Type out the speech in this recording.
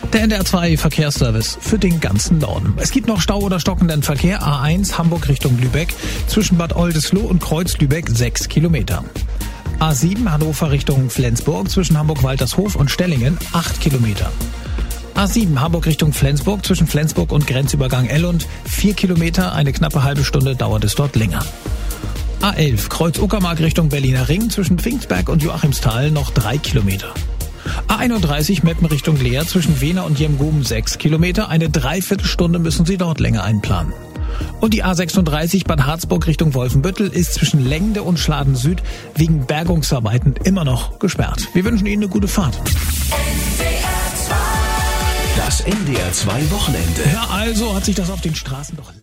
Der NDR 2 Verkehrsservice für den ganzen Norden. Es gibt noch Stau oder stockenden Verkehr. A1 Hamburg Richtung Lübeck zwischen Bad Oldesloe und Kreuz-Lübeck 6 Kilometer. A7 Hannover Richtung Flensburg zwischen Hamburg-Waltershof und Stellingen 8 Kilometer. A7 Hamburg Richtung Flensburg zwischen Flensburg und Grenzübergang Ellund 4 Kilometer, eine knappe halbe Stunde dauert es dort länger. A11 Kreuz Uckermark Richtung Berliner Ring zwischen Pfingstberg und Joachimsthal noch 3 Kilometer. A31 Meppen Richtung Leer zwischen Wehner und Jemgum 6 Kilometer, eine Dreiviertelstunde müssen Sie dort länger einplanen. Und die A36 Bad Harzburg Richtung Wolfenbüttel ist zwischen Lengde und Schladen Süd wegen Bergungsarbeiten immer noch gesperrt. Wir wünschen Ihnen eine gute Fahrt. Das NDR 2 Wochenende. Ja, also hat sich das auf den Straßen doch